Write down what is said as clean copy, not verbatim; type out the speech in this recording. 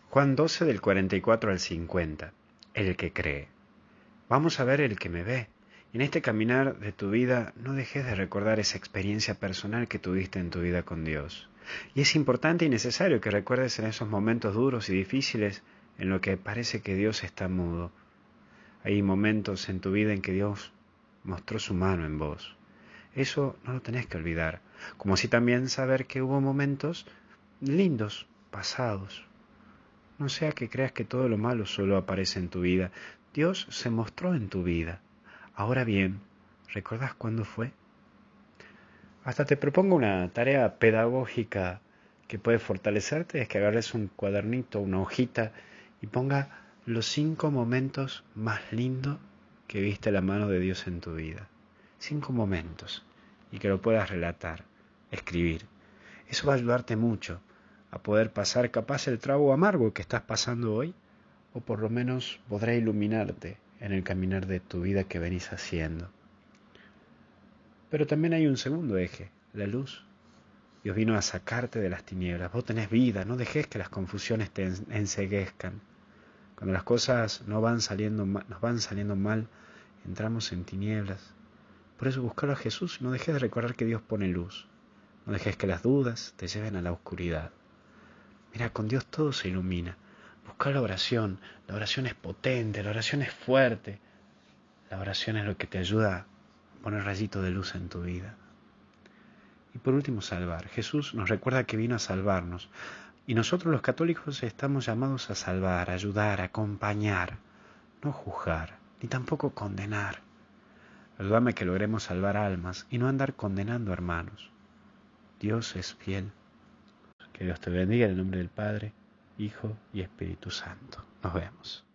Juan 12 del 44 al 50. El que cree. Vamos a ver el que me ve. En este caminar de tu vida no dejes de recordar esa experiencia personal que tuviste en tu vida con Dios. Y es importante y necesario que recuerdes en esos momentos duros y difíciles en los que parece que Dios está mudo. Hay momentos en tu vida en que Dios mostró su mano en vos. Eso no lo tenés que olvidar, como así también saber que hubo momentos lindos, pasados. No sea que creas que todo lo malo solo aparece en tu vida. Dios se mostró en tu vida. Ahora bien, ¿recordás cuándo fue? Hasta te propongo una tarea pedagógica que puede fortalecerte, es que agarres un cuadernito, una hojita y ponga los 5 momentos más lindos que viste la mano de Dios en tu vida. 5 momentos. Y que lo puedas relatar, escribir. Eso va a ayudarte mucho a poder pasar capaz el trago amargo que estás pasando hoy, o por lo menos podrá iluminarte en el caminar de tu vida que venís haciendo. Pero también hay un segundo eje, la luz. Dios vino a sacarte de las tinieblas. Vos tenés vida, no dejes que las confusiones te enceguezcan. Cuando las cosas nos van saliendo mal, entramos en tinieblas. Por eso buscar a Jesús y no dejes de recordar que Dios pone luz. No dejes que las dudas te lleven a la oscuridad. Mira, con Dios todo se ilumina. Busca la oración es potente, la oración es fuerte. La oración es lo que te ayuda a poner rayito de luz en tu vida. Y por último, salvar. Jesús nos recuerda que vino a salvarnos. Y nosotros los católicos estamos llamados a salvar, a ayudar, a acompañar, no juzgar, ni tampoco condenar. Ayúdame a que logremos salvar almas y no andar condenando hermanos. Dios es fiel. Que Dios te bendiga en el nombre del Padre, Hijo y Espíritu Santo. Nos vemos.